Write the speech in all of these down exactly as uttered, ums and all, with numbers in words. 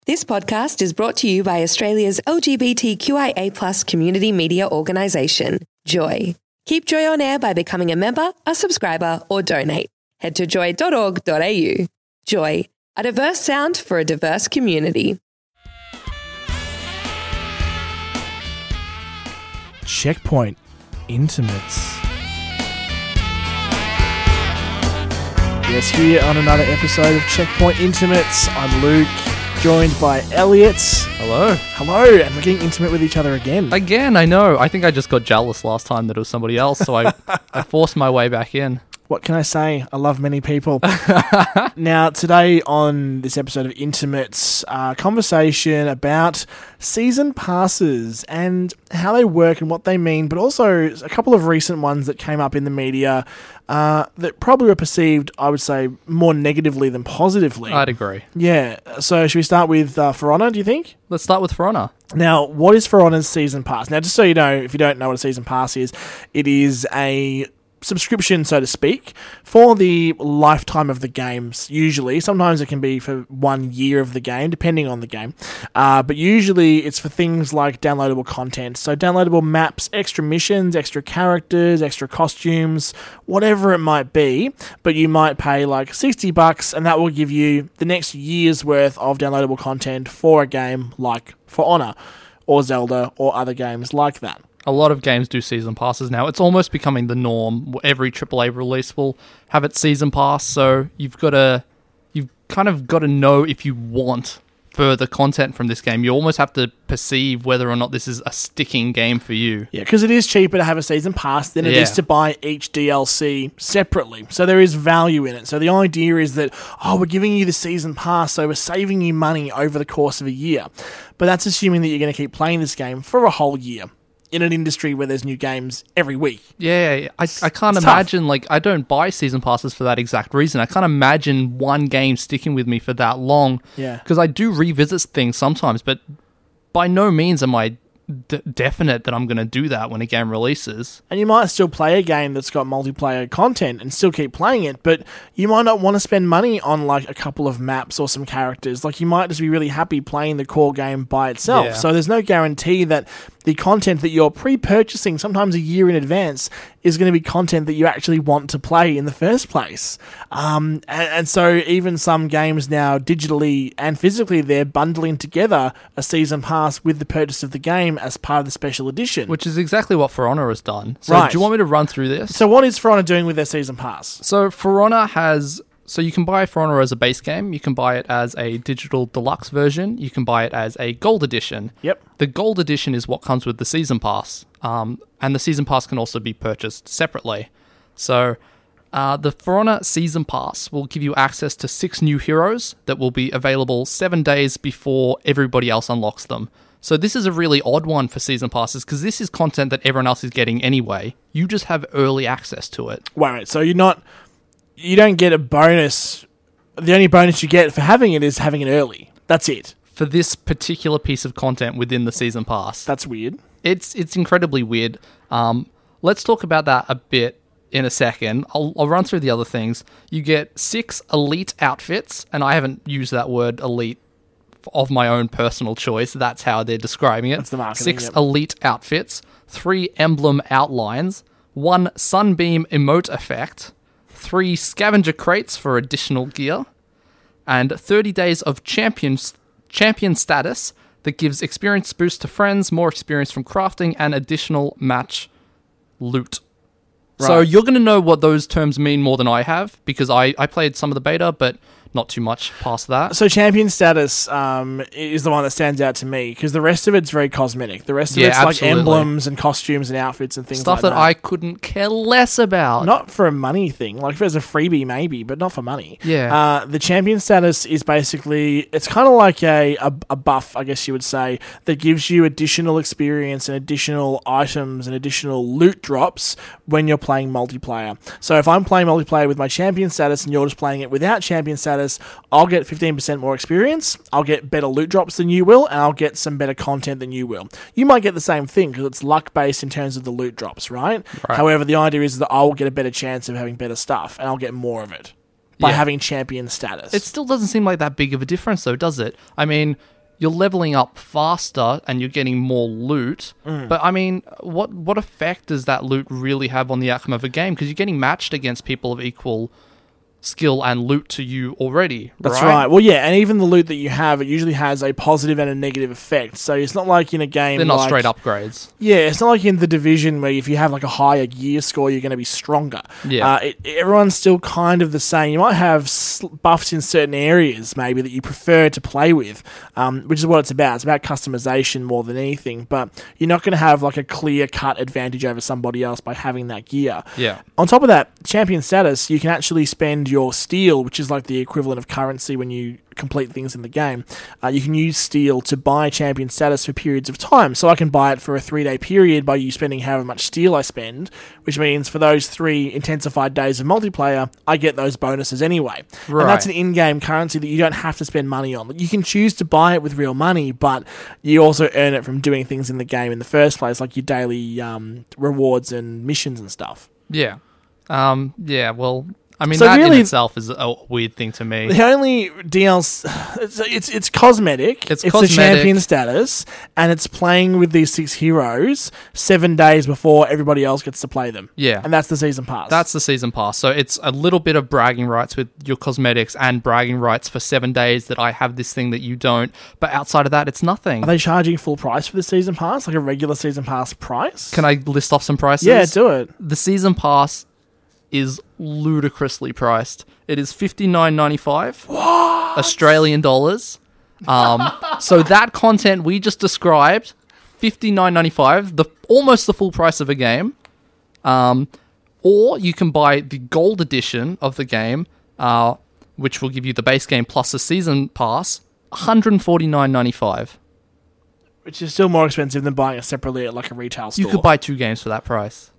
This podcast is brought to you by Australia's L G B T Q I A plus community media organisation, Joy. Keep Joy on air by becoming a member, a subscriber, or donate. Head to joy dot org dot a u. Joy, a diverse sound for a diverse community. Checkpoint Intimates. Yes, here on another episode of Checkpoint Intimates. I'm Luke, joined by Elliot. Hello. Hello, and we're getting intimate with each other again. Again, I know. I think I just got jealous last time that it was somebody else, so I, I forced my way back in. What can I say? I love many people. Now, today on this episode of Intimates, uh, conversation about season passes and how they work and what they mean, but also a couple of recent ones that came up in the media uh, that probably were perceived, I would say, more negatively than positively. I'd agree. Yeah. So should we start with uh, For Honor, do you think? Let's start with For Honor. Now, what is For Honor's season pass? Now, just so you know, if you don't know what a season pass is, it is a subscription, so to speak, for the lifetime of the games, usually. Sometimes it can be for one year of the game, depending on the game. Uh, but usually it's for things like downloadable content. So downloadable maps, extra missions, extra characters, extra costumes, whatever it might be. But you might pay like sixty bucks, and that will give you the next year's worth of downloadable content for a game like For Honor or Zelda or other games like that. A lot of games do season passes now. It's almost becoming the norm. Every triple A release will have its season pass, so you've got to, you've kind of got to know if you want further content from this game. You almost have to perceive whether or not this is a sticking game for you. Yeah, because it is cheaper to have a season pass than it Yeah. is to buy each D L C separately. So there is value in it. So the idea is that, oh, we're giving you the season pass, so we're saving you money over the course of a year. But that's assuming that you're going to keep playing this game for a whole year in an industry where there's new games every week. Yeah, I, I can't It's imagine, like, I don't buy season passes for that exact reason. I can't imagine one game sticking with me for that long. Yeah. Because I do revisit things sometimes, but by no means am I d- definite that I'm going to do that when a game releases. And you might still play a game that's got multiplayer content and still keep playing it, but you might not want to spend money on like a couple of maps or some characters. Like you might just be really happy playing the core game by itself. Yeah. So there's no guarantee that the content that you're pre-purchasing, sometimes a year in advance, is going to be content that you actually want to play in the first place. Um, and, and so even some games now, digitally and physically, they're bundling together a season pass with the purchase of the game as part of the special edition. Which is exactly what For Honor has done. So Right. do you want me to run through this? So what is For Honor doing with their season pass? So For Honor has... So you can buy For Honor as a base game, you can buy it as a digital deluxe version, you can buy it as a gold edition. Yep. The gold edition is what comes with the season pass, um, and the season pass can also be purchased separately. So uh, the For Honor season pass will give you access to six new heroes that will be available seven days before everybody else unlocks them. So this is a really odd one for season passes because this is content that everyone else is getting anyway. You just have early access to it. Wait, wait, so you're not... You don't get a bonus. The only bonus you get for having it is having it early. That's it. For this particular piece of content within the season pass. That's weird. It's it's incredibly weird. Um, let's talk about that a bit in a second. I'll, I'll run through the other things. You get six elite outfits, and I haven't used that word elite of my own personal choice. That's how they're describing it. That's the marketing, Six yep. elite outfits, three emblem outlines, one sunbeam emote effect, three scavenger crates for additional gear, and thirty days of champion, champion status that gives experience boost to friends, more experience from crafting, and additional match loot. So Right. you're going to know what those terms mean more than I have, because I, I played some of the beta, but not too much past that. So champion status um, is the one that stands out to me because the rest of it's very cosmetic. The rest of Yeah, it's like absolutely. emblems and costumes and outfits and things Stuff like that, that. I couldn't care less about. Not for a money thing. Like if it was a freebie, maybe, but not for money. Yeah. Uh, the champion status is basically, it's kind of like a, a, a buff, I guess you would say, that gives you additional experience and additional items and additional loot drops when you're playing multiplayer. So if I'm playing multiplayer with my champion status and you're just playing it without champion status, I'll get fifteen percent more experience, I'll get better loot drops than you will, and I'll get some better content than you will. You might get the same thing because it's luck-based in terms of the loot drops, right? Right. However, the idea is that I'll get a better chance of having better stuff, and I'll get more of it. by Yeah. having champion status. It still doesn't seem like that big of a difference, though, does it? I mean, you're leveling up faster and you're getting more loot. Mm. But, I mean, what what effect does that loot really have on the outcome of a game? Because you're getting matched against people of equal skill and loot to you already. That's right? right. Well, yeah, and even the loot that you have, it usually has a positive and a negative effect. So it's not like in a game They're not like, straight upgrades. Yeah, it's not like in the Division where if you have like a higher gear score, you're going to be stronger. Yeah. Uh, it, everyone's still kind of the same. You might have sl- buffs in certain areas maybe that you prefer to play with, um, which is what it's about. It's about customization more than anything. But you're not going to have like a clear-cut advantage over somebody else by having that gear. Yeah. On top of that, champion status, you can actually spend your steel, which is like the equivalent of currency when you complete things in the game. Uh, you can use steel to buy champion status for periods of time. So I can buy it for a three-day period by you spending however much steel I spend, which means for those three intensified days of multiplayer, I get those bonuses anyway. Right. And that's an in-game currency that you don't have to spend money on. You can choose to buy it with real money, but you also earn it from doing things in the game in the first place, like your daily um, rewards and missions and stuff. Yeah. Um, yeah, well... I mean, So that really- in itself is a weird thing to me. The only D L C, it's it's, it's cosmetic. It's the cosmetic. champion status, and it's playing with these six heroes seven days before everybody else gets to play them. Yeah. and that's the season pass. That's the season pass. So it's a little bit of bragging rights with your cosmetics and bragging rights for seven days that I have this thing that you don't. But outside of that, it's nothing. Are they charging full price for the season pass, like a regular season pass price? Can I list off some prices? Yeah, do it. The season pass is ludicrously priced. It is fifty-nine ninety-five Australian dollars. Um, so that content we just described, fifty-nine ninety-five, the almost the full price of a game. Um, or you can buy the gold edition of the game, uh, which will give you the base game plus a season pass, one forty-nine ninety-five. Which is still more expensive than buying it separately at like a retail store. You could buy two games for that price.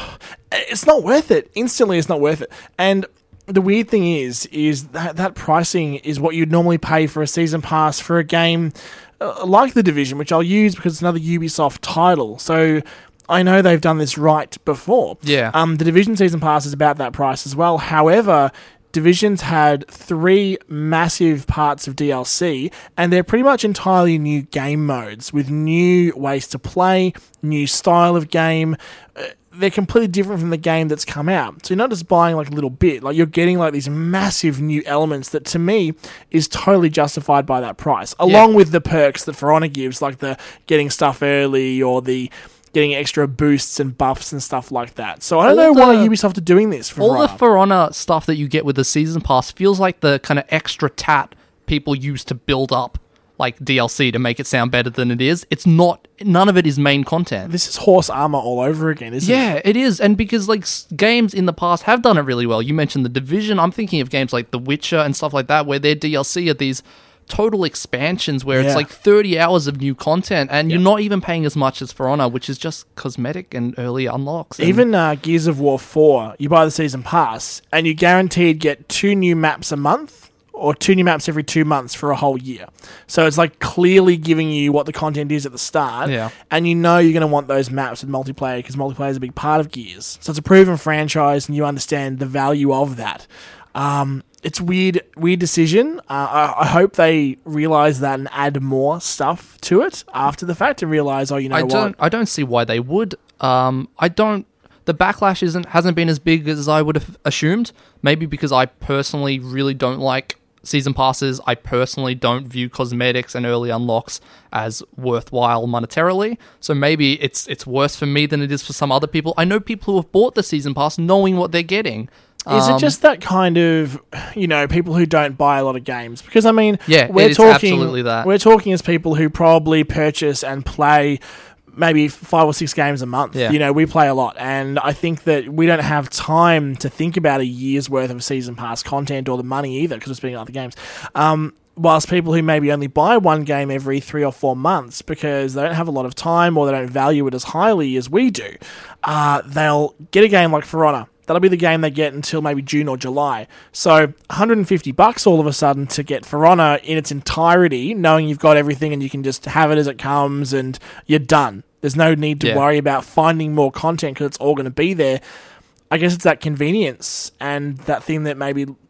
It's not worth it. Instantly, it's not worth it. And the weird thing is, is that that pricing is what you'd normally pay for a season pass for a game uh, like The Division, which I'll use because it's another Ubisoft title. So I know they've done this right before. Yeah. Um, the Division season pass is about that price as well. However, Division's had three massive parts of D L C, and they're pretty much entirely new game modes with new ways to play, new style of game. Uh, they're completely different from the game that's come out. So you're not just buying like a little bit, like you're getting like these massive new elements that to me is totally justified by that price, along with the perks that For Honor gives, like the getting stuff early or the getting extra boosts and buffs and stuff like that. So I don't All know why the- Ubisoft are doing this for All For Honor. the For Honor stuff that you get with the season pass feels like the kind of extra tat people use to build up like D L C to make it sound better than it is. It's not. None of it is main content. This is horse armor all over again, isn't it? Yeah, it is. And because like s- games in the past have done it really well. You mentioned The Division. I'm thinking of games like The Witcher and stuff like that, where their D L C are these total expansions where Yeah. it's like thirty hours of new content and you're not even paying as much as For Honor, which is just cosmetic and early unlocks. And Even uh, Gears of War four, you buy the season pass, and you guaranteed get two new maps a month, or two new maps every two months for a whole year. So it's like clearly giving you what the content is at the start, Yeah. and you know you're going to want those maps with multiplayer, because multiplayer is a big part of Gears. So it's a proven franchise, and you understand the value of that. Um, it's weird, weird decision. Uh, I, I hope they realize that and add more stuff to it after the fact, and realize, oh, you know I what? don't. I don't see why they would. Um, I don't. The backlash isn't hasn't been as big as I would have assumed. Maybe because I personally really don't like season passes. I personally don't view cosmetics and early unlocks as worthwhile monetarily. So maybe it's it's worse for me than it is for some other people. I know people who have bought the season pass knowing what they're getting. Is Um, it just that kind of, you know, people who don't buy a lot of games? Because I mean, Yeah, we're it is talking, absolutely that. We're talking as people who probably purchase and play maybe five or six games a month. Yeah. You know, we play a lot, and I think that we don't have time to think about a year's worth of season pass content or the money either, because we're spending on other games. Um, whilst people who maybe only buy one game every three or four months because they don't have a lot of time or they don't value it as highly as we do, uh, they'll get a game like For Honor. That'll be the game they get until maybe June or July. So one hundred fifty bucks all of a sudden to get For Honor in its entirety, knowing you've got everything and you can just have it as it comes and you're done. There's no need to Yeah. worry about finding more content because it's all going to be there. I guess it's that convenience and that thing that maybe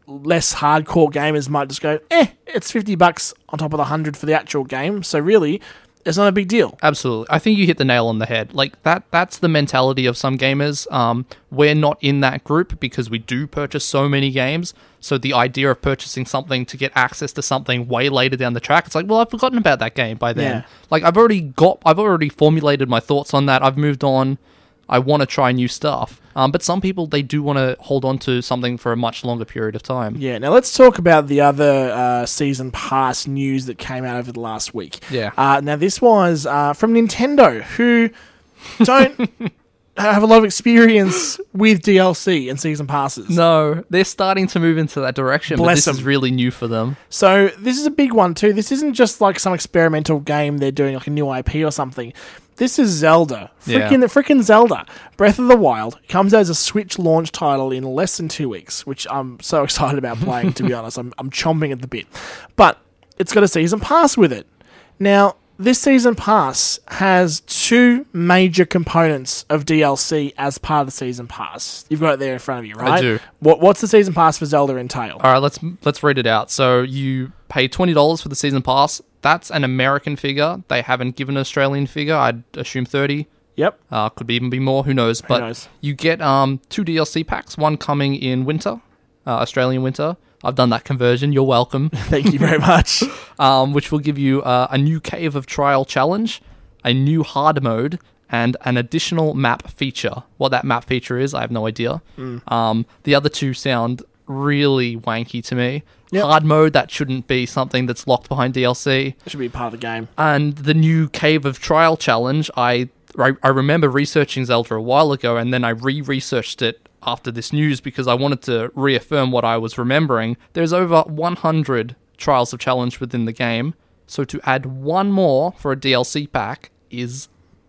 less hardcore gamers might just go, eh, it's fifty bucks on top of the one hundred for the actual game. So really, it's not a big deal. Absolutely. I think you hit the nail on the head. Like that that's the mentality of some gamers. Um, we're not in that group because we do purchase so many games. So the idea of purchasing something to get access to something way later down the track, it's like, well, I've forgotten about that game by then. Yeah. Like I've already got I've already formulated my thoughts on that. I've moved on. I want to try new stuff. Um, but some people, they do want to hold on to something for a much longer period of time. Yeah, now let's talk about the other uh, season pass news that came out over the last week. Yeah. Uh, now, this was uh, from Nintendo, who don't have a lot of experience with D L C and season passes. No, they're starting to move into that direction, Bless but this them. is really new for them. So this is a big one too. This isn't just like some experimental game they're doing, like a new I P or something. This is Zelda. Yeah. Freaking, freaking Zelda. Breath of the Wild comes out as a Switch launch title in less than two weeks, which I'm so excited about playing, to be honest. I'm, I'm chomping at the bit. But it's got a season pass with it. Now, this season pass has two major components of D L C as part of the season pass. You've got it there in front of you, right? I do. What, what's the season pass for Zelda entail? All right, let's let's read it out. So you pay twenty dollars for the season pass. That's an American figure. They haven't given an Australian figure. I'd assume thirty. Yep. Uh, could be even be more. Who knows? But knows? you get um two D L C packs. One coming in winter, uh, Australian winter. I've done that conversion. You're welcome. Thank you very much. um, which will give you uh, a new Cave of Trial challenge, a new hard mode, and an additional map feature. What that map feature is, I have no idea. Mm. Um, the other two sound really wanky to me. Yep. Hard mode, that shouldn't be something that's locked behind D L C. It should be part of the game. And the new Cave of Trial challenge, I, I, I remember researching Zelda a while ago, and then I re-researched it after this news because I wanted to reaffirm what I was remembering. There's over one hundred Trials of Challenge within the game, so to add one more for a D L C pack is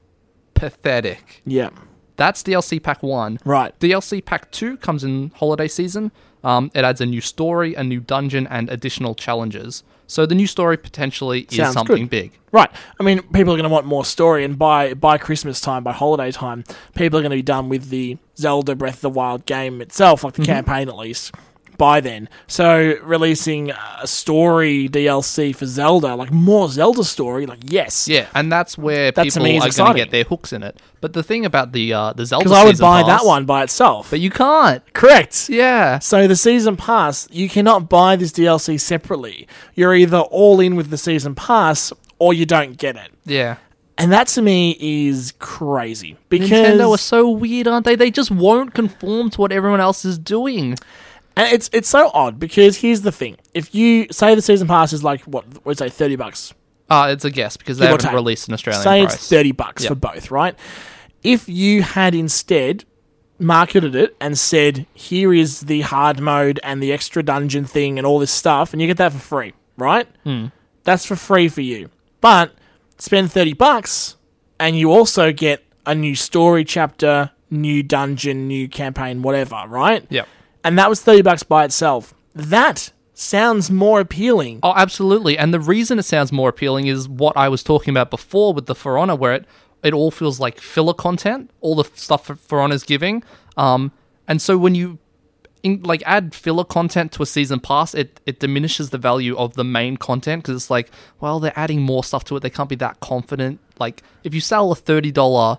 pathetic. Yeah. That's D L C pack one. Right. D L C pack two comes in holiday season. Um, it adds a new story, a new dungeon, and additional challenges. So the new story potentially is Sounds something good. big. Right. I mean, people are going to want more story, and by by Christmas time, by holiday time, people are going to be done with the Zelda Breath of the Wild game itself, like the Mm-hmm. campaign at least, by then. So releasing a story D L C for Zelda, like more Zelda story, like yes. Yeah, and that's where That to people me is are going to exciting. get their hooks in it. But the thing about the uh, the Zelda Because I would season buy pass- that one by itself. but you can't. Correct. Yeah, So the season pass, you cannot buy this D L C separately. You're either all in with the season pass or you don't get it. yeah. And that to me is crazy. Because Nintendo are so weird, aren't they? They just won't conform to what everyone else is doing. And it's it's so odd because here's the thing: if you say the season pass is like what would say thirty bucks, Uh, it's a guess because they Give or haven't take. released an Australian say price. it's thirty bucks Yep. for both, right? If you had instead marketed it and said, "Here is the hard mode and the extra dungeon thing and all this stuff," and you get that for free, right? Hmm. That's for free for you. But spend thirty bucks and you also get a new story chapter, new dungeon, new campaign, whatever, right? Yep. And that was thirty bucks by itself. That sounds more appealing. Oh, absolutely. And the reason it sounds more appealing is what I was talking about before with the For Honor, where it, it all feels like filler content, all the stuff For Honor's giving. Um, and so when you in, like add filler content to a season pass, it, it diminishes the value of the main content because it's like, well, they're adding more stuff to it. They can't be that confident. Like, if you sell a thirty dollars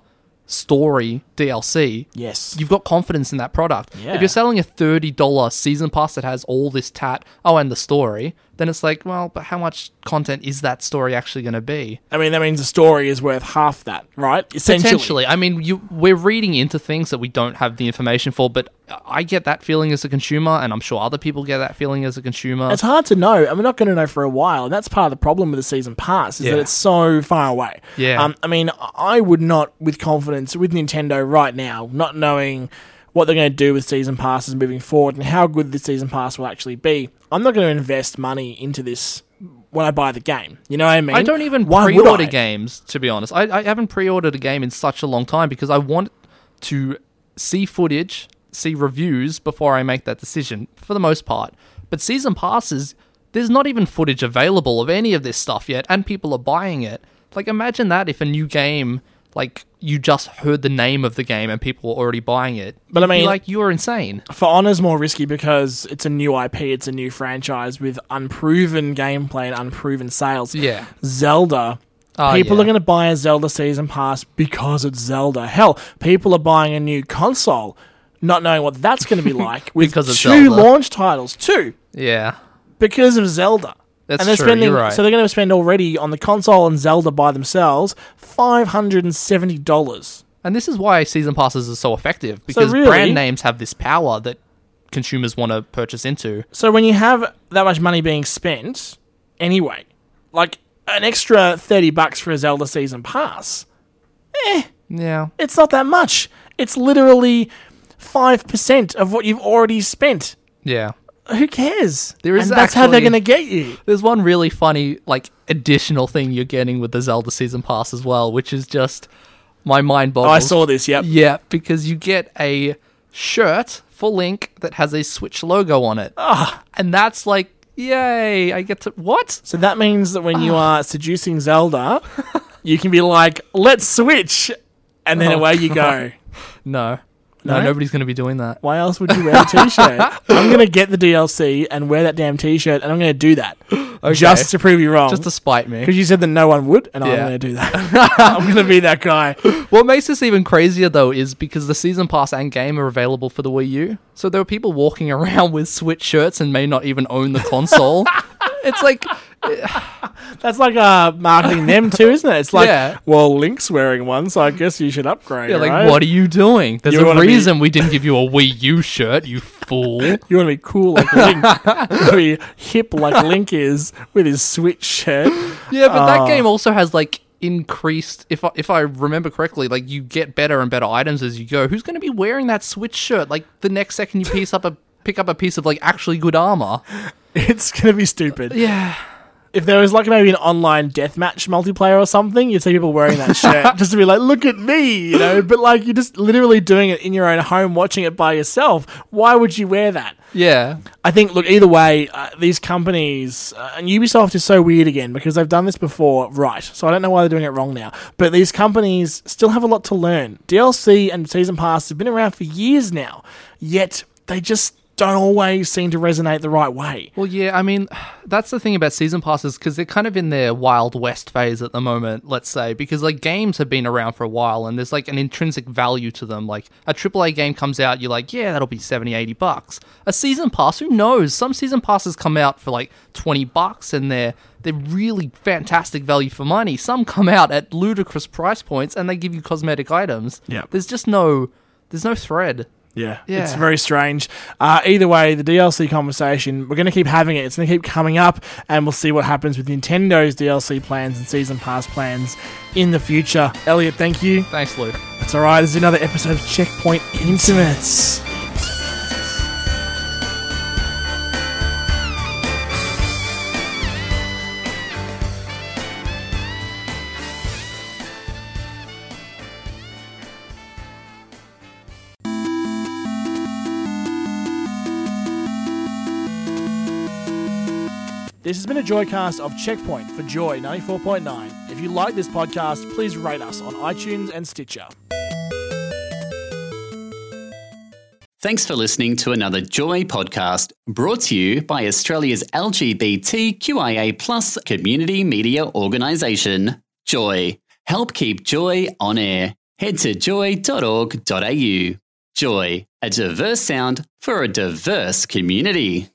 story D L C, Yes. you've got confidence in that product. Yeah. If you're selling a thirty dollars season pass that has all this tat, oh, and the story, then it's like, well, but how much content is that story actually going to be? I mean, that means the story is worth half that, right? Essentially. Potentially. I mean, you we're reading into things that we don't have the information for, but I get that feeling as a consumer, and I'm sure other people get that feeling as a consumer. It's hard to know, and we're not going to know for a while. And that's part of the problem with the season pass, is Yeah. that it's so far away. Yeah. Um, I mean, I would not, with confidence, with Nintendo right now, not knowing what they're going to do with season passes moving forward and how good the season pass will actually be, I'm not going to invest money into this when I buy the game. You know what I mean? I don't even Why would pre-order I? games, to be honest. I, I haven't pre-ordered a game in such a long time because I want to see footage, see reviews before I make that decision, for the most part. But season passes, there's not even footage available of any of this stuff yet, and people are buying it. Like, imagine that if a new game, like, you just heard the name of the game and people were already buying it. But I You'd be mean- like, you're insane. For Honor's more risky because it's a new I P, it's a new franchise with unproven gameplay and unproven sales. Yeah. Zelda, Oh, people yeah. are going to buy a Zelda Season Pass because it's Zelda. Hell, people are buying a new console not knowing what that's going to be like with Because of two Zelda. launch titles. Two. Yeah. Because of Zelda. That's and they're true, spending, you're right. So they're going to spend already on the console and Zelda by themselves five hundred seventy dollars. And this is why season passes are so effective, because really- brand names have this power that consumers want to purchase into. So when you have that much money being spent, anyway, like an extra thirty bucks for a Zelda Season Pass, eh, Yeah. it's not that much. It's literally five percent of what you've already spent. Yeah. Who cares? There is and that's how they're actually- going to get you. There's one really funny, like, additional thing you're getting with the Zelda Season Pass as well, which is just my mind Oh, boggles. I saw this, yep. Yeah, because you get a shirt for Link that has a Switch logo on it. Ah. And that's like, yay, I get to... What? So that means that when Ah. you are seducing Zelda, you can be like, let's switch, and then Oh, away you go. No. No, No? nobody's going to be doing that. Why else would you wear a t-shirt? I'm going to get the D L C and wear that damn t-shirt, and I'm going to do that. Just to prove you wrong. Just to spite me. Because you said that no one would, and I'm Yeah. going to do that. I'm going to be that guy. What makes this even crazier, though, is because the Season Pass and game are available for the Wii U. So there are people walking around with Switch shirts and may not even own the console. It's like... That's like uh, marketing them too, isn't it? It's like, Yeah. well, Link's wearing one, so I guess you should upgrade, Yeah, like, right? what are you doing? There's You a wanna be- reason we didn't give you a Wii U shirt, you fool. You want to be cool like Link. You want to be hip like Link is with his Switch shirt. Yeah, but Oh. that game also has, like, increased... If I, if I remember correctly, like, you get better and better items as you go. Who's going to be wearing that Switch shirt? Like, the next second you piece up a pick up a piece of, like, actually good armor. It's going to be stupid. Yeah. If there was like maybe an online deathmatch multiplayer or something, you'd see people wearing that shirt just to be like, look at me, you know? But like, you're just literally doing it in your own home, watching it by yourself. Why would you wear that? Yeah. I think, look, either way, uh, these companies, uh, and Ubisoft is so weird again because they've done this before, right? So I don't know why they're doing it wrong now. But these companies still have a lot to learn. D L C and Season Pass have been around for years now, yet they just don't always seem to resonate the right way. Well, yeah, I mean, that's the thing about season passes, because they're kind of in their Wild West phase at the moment, let's say, because, like, games have been around for a while, and there's, like, an intrinsic value to them. Like, a triple A game comes out, you're like, yeah, that'll be seventy, eighty bucks. A season pass, who knows? Some season passes come out for, like, twenty bucks, and they're, they're really fantastic value for money. Some come out at ludicrous price points, and they give you cosmetic items. Yeah. There's just no, there's no thread. Yeah, Yeah. it's very strange. Uh, either way, the D L C conversation, we're going to keep having it. It's going to keep coming up, and we'll see what happens with Nintendo's D L C plans and Season Pass plans in the future. Elliot, thank you. Thanks, Luke. It's all right. This is another episode of Checkpoint Intimates. This has been a Joycast of Checkpoint for Joy ninety-four point nine. If you like this podcast, please rate us on iTunes and Stitcher. Thanks for listening to another Joy podcast brought to you by Australia's L G B T Q I A plus community media organisation, Joy. Help keep Joy on air. Head to joy dot org dot a u. Joy, a diverse sound for a diverse community.